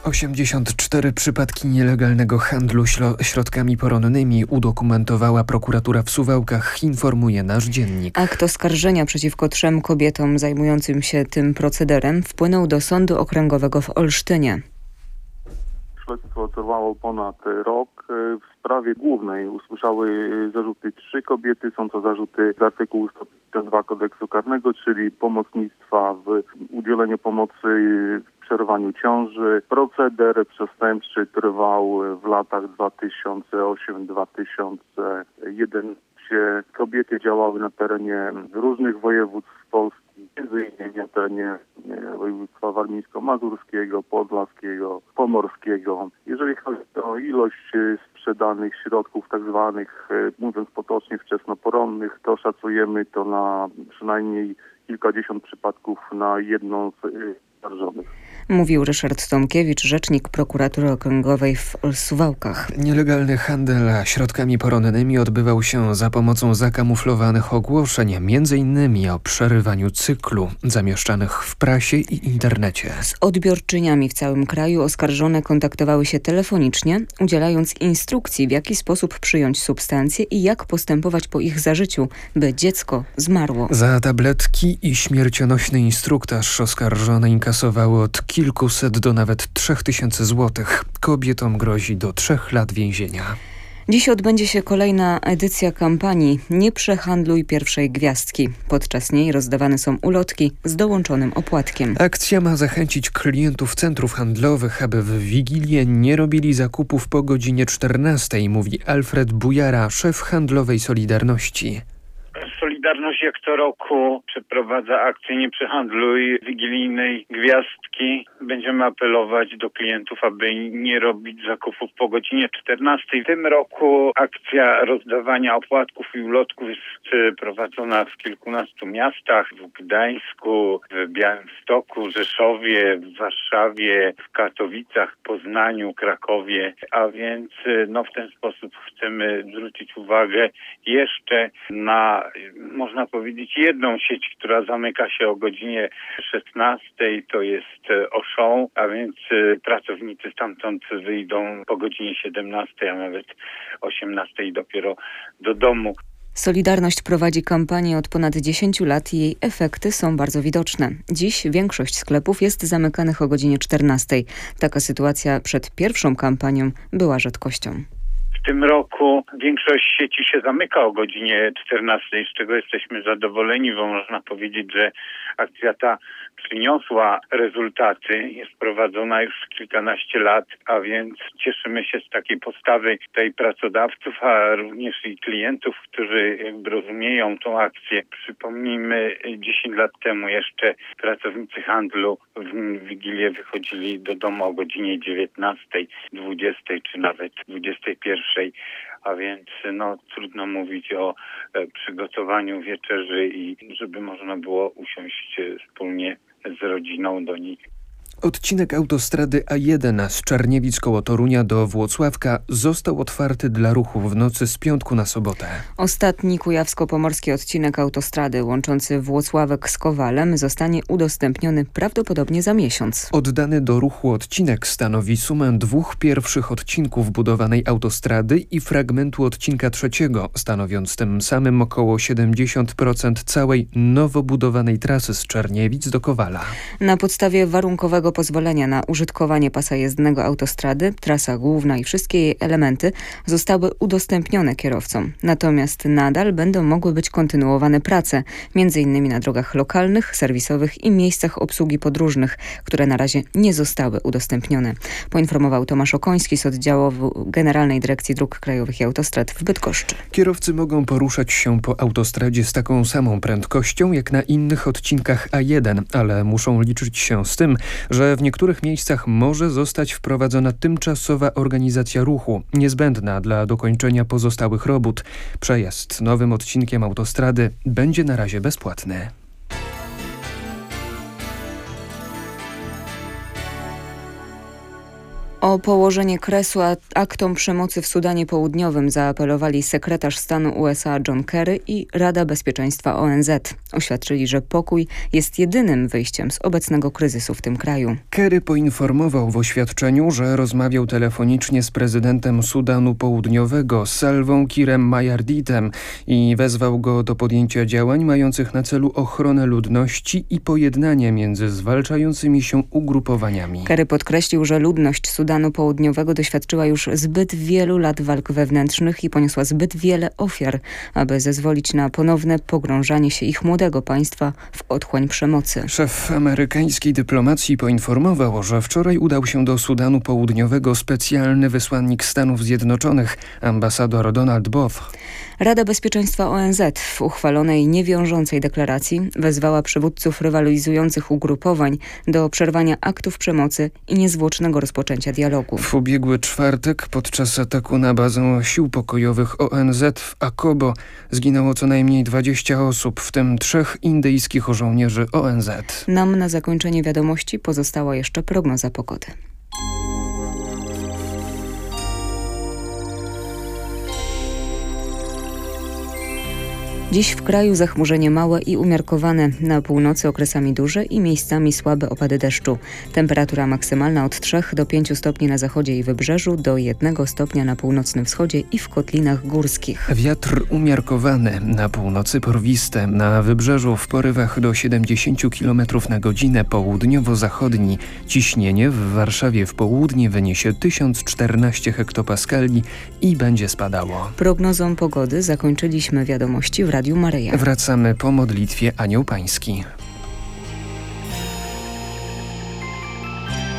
84 przypadki nielegalnego handlu środkami poronnymi udokumentowała prokuratura w Suwałkach, informuje nasz dziennik. Akt oskarżenia przeciwko 3 kobietom zajmującym się tym procederem wpłynął do Sądu Okręgowego w Olsztynie. Śledztwo trwało ponad rok. W sprawie głównej usłyszały zarzuty 3 kobiety. Są to zarzuty z artykułu 152 Kodeksu Karnego, czyli pomocnictwa w udzieleniu pomocy w przerwaniu ciąży. Proceder przestępczy trwał w latach 2008-2011. Kobiety działały na terenie różnych województw Polski, między innymi na terenie województwa warmińsko-mazurskiego, podlaskiego, pomorskiego. Jeżeli chodzi o ilość sprzedanych środków tak zwanych, mówiąc potocznie, wczesnoporonnych, to szacujemy to na przynajmniej kilkadziesiąt przypadków na jedną z oskarżonych. Mówił Ryszard Tomkiewicz, rzecznik prokuratury okręgowej w Suwałkach. Nielegalny handel środkami poronnymi odbywał się za pomocą zakamuflowanych ogłoszeń, m.in. o przerywaniu cyklu, zamieszczanych w prasie i internecie. Z odbiorczyniami w całym kraju oskarżone kontaktowały się telefonicznie, udzielając instrukcji, w jaki sposób przyjąć substancje i jak postępować po ich zażyciu, by dziecko zmarło. Za tabletki i śmiercionośny instruktaż oskarżone inkasowały od kilkuset do nawet 3000 złotych. Kobietom grozi do 3 lat więzienia. Dziś odbędzie się kolejna edycja kampanii Nie przehandluj pierwszej gwiazdki. Podczas niej rozdawane są ulotki z dołączonym opłatkiem. Akcja ma zachęcić klientów centrów handlowych, aby w Wigilię nie robili zakupów po godzinie 14, mówi Alfred Bujara, szef handlowej Solidarności. Solidarność jak co roku przeprowadza akcję Nie przehandluj wigilijnej gwiazdki. Będziemy apelować do klientów, aby nie robić zakupów po godzinie 14. W tym roku akcja rozdawania opłatków i ulotków jest prowadzona w kilkunastu miastach. W Gdańsku, w Białymstoku, Rzeszowie, w Warszawie, w Katowicach, Poznaniu, Krakowie. A więc w ten sposób chcemy zwrócić uwagę jeszcze na, można powiedzieć, jedną sieć, która zamyka się o godzinie 16, to jest Auchan, a więc pracownicy stamtąd wyjdą po godzinie 17, a nawet 18 dopiero do domu. Solidarność prowadzi kampanię od ponad 10 lat i jej efekty są bardzo widoczne. Dziś większość sklepów jest zamykanych o godzinie 14. Taka sytuacja przed pierwszą kampanią była rzadkością. W tym roku większość sieci się zamyka o godzinie 14, z czego jesteśmy zadowoleni, bo można powiedzieć, że akcja ta przyniosła rezultaty. Jest prowadzona już kilkanaście lat, a więc cieszymy się z takiej postawy tutaj pracodawców, a również i klientów, którzy rozumieją tą akcję. Przypomnijmy, 10 lat temu jeszcze pracownicy handlu w Wigilię wychodzili do domu o godzinie 19, 20 czy nawet 21. A więc trudno mówić o przygotowaniu wieczerzy i żeby można było usiąść wspólnie z rodziną do niej. Odcinek autostrady A1 z Czarniewic koło Torunia do Włocławka został otwarty dla ruchu w nocy z piątku na sobotę. Ostatni kujawsko-pomorski odcinek autostrady łączący Włocławek z Kowalem zostanie udostępniony prawdopodobnie za miesiąc. Oddany do ruchu odcinek stanowi sumę 2 pierwszych odcinków budowanej autostrady i fragmentu odcinka 3, stanowiąc tym samym około 70% całej nowo budowanej trasy z Czarniewic do Kowala. Na podstawie warunkowego pozwolenia na użytkowanie pasa jezdnego autostrady, trasa główna i wszystkie jej elementy zostały udostępnione kierowcom. Natomiast nadal będą mogły być kontynuowane prace, m.in. na drogach lokalnych, serwisowych i miejscach obsługi podróżnych, które na razie nie zostały udostępnione. Poinformował Tomasz Okoński z oddziału Generalnej Dyrekcji Dróg Krajowych i Autostrad w Bydgoszczy. Kierowcy mogą poruszać się po autostradzie z taką samą prędkością jak na innych odcinkach A1, ale muszą liczyć się z tym, że w niektórych miejscach może zostać wprowadzona tymczasowa organizacja ruchu, niezbędna dla dokończenia pozostałych robót. Przejazd nowym odcinkiem autostrady będzie na razie bezpłatny. O położenie kresu aktom przemocy w Sudanie Południowym zaapelowali sekretarz stanu USA John Kerry i Rada Bezpieczeństwa ONZ. Oświadczyli, że pokój jest jedynym wyjściem z obecnego kryzysu w tym kraju. Kerry poinformował w oświadczeniu, że rozmawiał telefonicznie z prezydentem Sudanu Południowego Salwą Kirem Mayarditem i wezwał go do podjęcia działań mających na celu ochronę ludności i pojednanie między zwalczającymi się ugrupowaniami. Kerry podkreślił, że ludność Sudanu Południowego doświadczyła już zbyt wielu lat walk wewnętrznych i poniosła zbyt wiele ofiar, aby zezwolić na ponowne pogrążanie się ich młodego państwa w otchłań przemocy. Szef amerykańskiej dyplomacji poinformował, że wczoraj udał się do Sudanu Południowego specjalny wysłannik Stanów Zjednoczonych, ambasador Donald Both. Rada Bezpieczeństwa ONZ w uchwalonej niewiążącej deklaracji wezwała przywódców rywalizujących ugrupowań do przerwania aktów przemocy i niezwłocznego rozpoczęcia dialogu. W ubiegły czwartek podczas ataku na bazę sił pokojowych ONZ w Akobo zginęło co najmniej 20 osób, w tym 3 indyjskich żołnierzy ONZ. Nam na zakończenie wiadomości pozostała jeszcze prognoza pogody. Dziś w kraju zachmurzenie małe i umiarkowane, na północy okresami duże i miejscami słabe opady deszczu. Temperatura maksymalna od 3 do 5 stopni na zachodzie i wybrzeżu, do 1 stopnia na północnym wschodzie i w kotlinach górskich. Wiatr umiarkowany, na północy porwisty, na wybrzeżu w porywach do 70 km na godzinę, południowo-zachodni. Ciśnienie w Warszawie w południe wyniesie 1014 hektopaskali i będzie spadało. Prognozą pogody zakończyliśmy wiadomości w Radiu Maryja. Wracamy po modlitwie Anioł Pański.